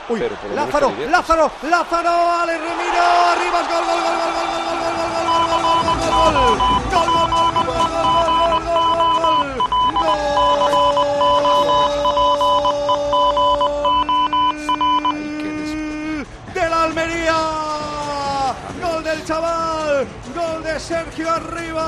Uy, Lázaro, Alex Remiro, arriba, gol, gol, gol, gol, gol, gol, gol del Almería, gol del chaval, gol de Sergio Arribas,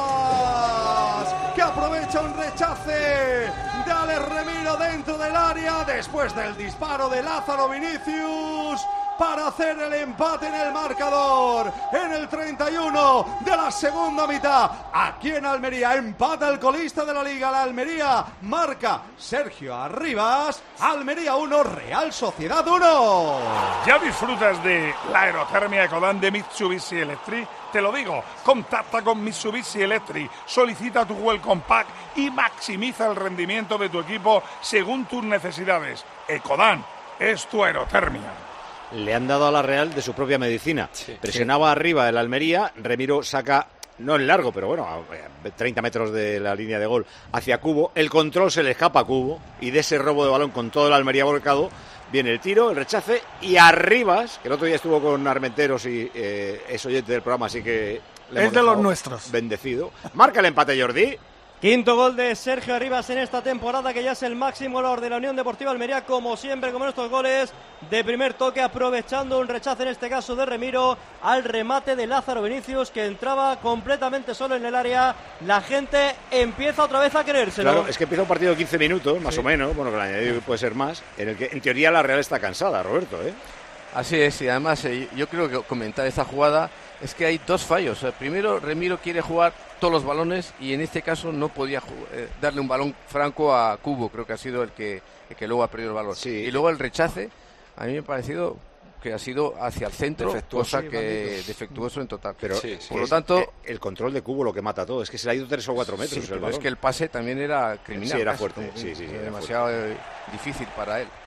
que aprovecha un rechace de Alex Remiro dentro del área después del disparo de Lázaro Vinicius para hacer el empate en el marcador en el 31 de la segunda mitad. Aquí en Almería empata el colista de la Liga, la Almería, marca Sergio Arribas. Almería 1, Real Sociedad 1. ¿Ya disfrutas de la aerotermia Ecodan de Mitsubishi Electric? Te lo digo, contacta con Mitsubishi Electric, solicita tu Welcome Pack y maximiza el rendimiento de tu equipo según tus necesidades. Ecodan es tu aerotermia. Le han dado a la Real de su propia medicina. Sí, presionaba arriba el Almería, Remiro saca, no en largo, pero bueno, a 30 metros de la línea de gol hacia Cubo. El control se le escapa a Cubo y de ese robo de balón con todo el Almería volcado viene el tiro, el rechace y Arribas, que el otro día estuvo con Armenteros y es oyente del programa, así que es de los nuestros. Bendecido. Marca el empate, Jordi. Quinto gol de Sergio Arribas en esta temporada, que ya es el máximo goleador de la Unión Deportiva Almería, como siempre, como en estos goles de primer toque, aprovechando un rechace, en este caso de Remiro, al remate de Lázaro Vinicius, que entraba completamente solo en el área. La gente empieza otra vez a creérselo. Claro, es que empieza un partido de 15 minutos, más o menos, bueno, que el añadido puede ser más, en el que en teoría la Real está cansada, Roberto, ¿eh? Así es, y además yo creo que comentar esta jugada es que hay dos fallos. Primero, Remiro quiere jugar todos los balones y en este caso no podía darle un balón franco a Cubo, creo que ha sido el que luego ha perdido el balón. Sí. Y luego el rechace, a mí me ha parecido que ha sido hacia el centro, defectuoso, cosa que defectuoso en total. Pero por lo tanto, el control de Cubo lo que mata todo, es que se le ha ido 3 o 4 metros el balón. es que el pase también era criminal. Sí, era fuerte, sí, demasiado difícil para él.